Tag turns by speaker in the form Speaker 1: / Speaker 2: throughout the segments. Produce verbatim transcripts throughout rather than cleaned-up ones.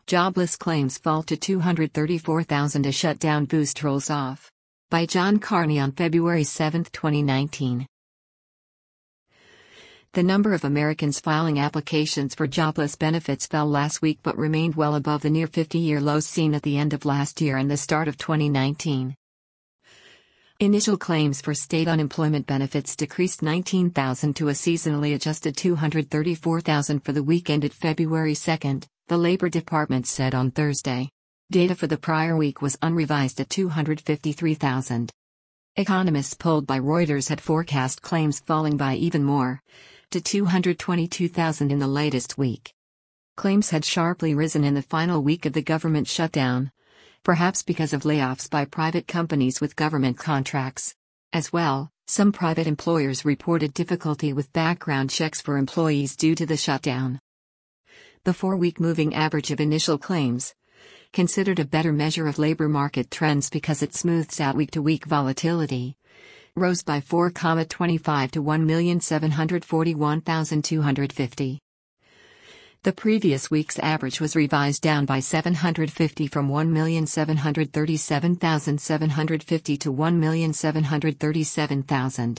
Speaker 1: Jobless claims fall to two hundred thirty-four thousand as shutdown boost rolls off. By John Carney on February seventh, twenty nineteen. The number of Americans filing applications for jobless benefits fell last week but remained well above the near fifty-year lows seen at the end of last year and the start of twenty nineteen. Initial claims for state unemployment benefits decreased nineteen thousand to a seasonally adjusted two hundred thirty-four thousand for the week ended February second, the Labor Department said on Thursday. Data for the prior week was unrevised at two hundred fifty-three thousand. Economists polled by Reuters had forecast claims falling by even more, to two hundred twenty-two thousand in the latest week. Claims had sharply risen in the final week of the government shutdown, perhaps because of layoffs by private companies with government contracts. As well, some private employers reported difficulty with background checks for employees due to the shutdown. The four-week moving average of initial claims, considered a better measure of labor market trends because it smooths out week-to-week volatility, rose by four point two five to one million seven hundred forty-one thousand two hundred fifty. The previous week's average was revised down by seven hundred fifty from one million seven hundred thirty-seven thousand seven hundred fifty to one million seven hundred thirty-seven thousand.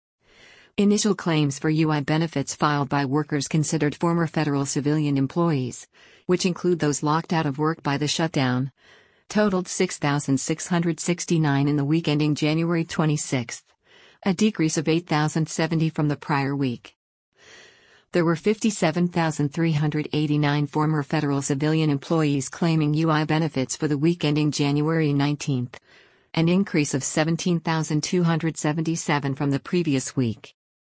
Speaker 1: Initial claims for U I benefits filed by workers considered former federal civilian employees, which include those locked out of work by the shutdown, totaled six thousand six hundred sixty-nine in the week ending January twenty-sixth, a decrease of eight thousand seventy from the prior week. There were fifty-seven thousand three hundred eighty-nine former federal civilian employees claiming U I benefits for the week ending January nineteenth, an increase of seventeen thousand two hundred seventy-seven from the previous week.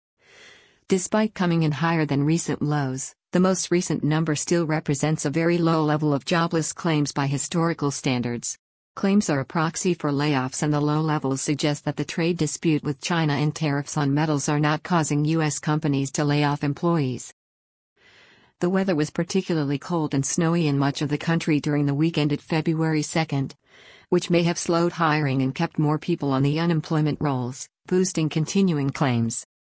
Speaker 1: Despite coming in higher than recent lows, the most recent number still represents a very low level of jobless claims by historical standards. Claims are a proxy for layoffs, and the low levels suggest that the trade dispute with China and tariffs on metals are not causing U S companies to lay off employees. The weather was particularly cold and snowy in much of the country during the week ended February second, which may have slowed hiring and kept more people on the unemployment rolls, boosting continuing claims.